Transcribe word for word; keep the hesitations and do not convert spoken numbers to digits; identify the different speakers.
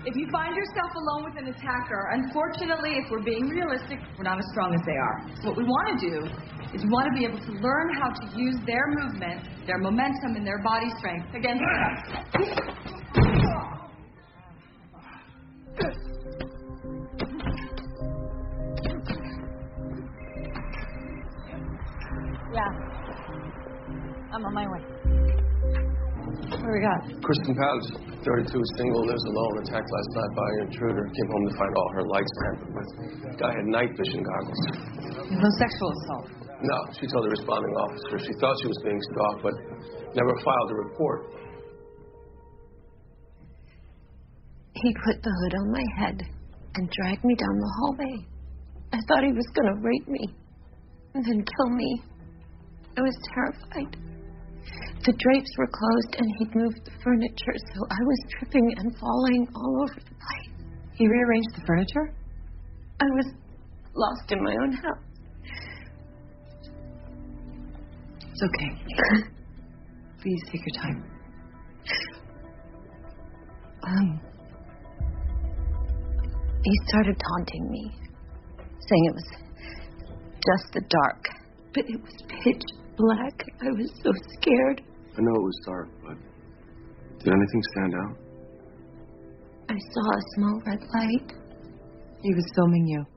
Speaker 1: If you find yourself alone with an attacker, unfortunately, if we're being realistic, we're not as strong as they are. So what we want to do is we want to be able to learn how to use their movement, their momentum, and their body strength against us.
Speaker 2: Yeah. I'm on my way. What do we got?
Speaker 3: Kristen Pals, thirty-two, single, lives alone, attacked last night by an intruder. Came home to find all her lights tampered with. Guy had night vision goggles.
Speaker 2: No sexual assault.
Speaker 3: No, she told the responding officer she thought she was being stalked, but never filed a report.
Speaker 4: He put the hood on my head and dragged me down the hallway. I thought he was going to rape me and then kill me. I was terrified. The drapes were closed and he'd moved the furniture, so I was tripping and falling all over the place.
Speaker 2: He rearranged the furniture?
Speaker 4: I was lost in my own house.
Speaker 2: It's okay. Please take your time.
Speaker 4: Um, he started taunting me, saying it was just the dark, but it was pitch black. I was so scared.
Speaker 3: I know it was dark, but did anything stand out?
Speaker 4: I saw a small red light.
Speaker 2: He was filming you.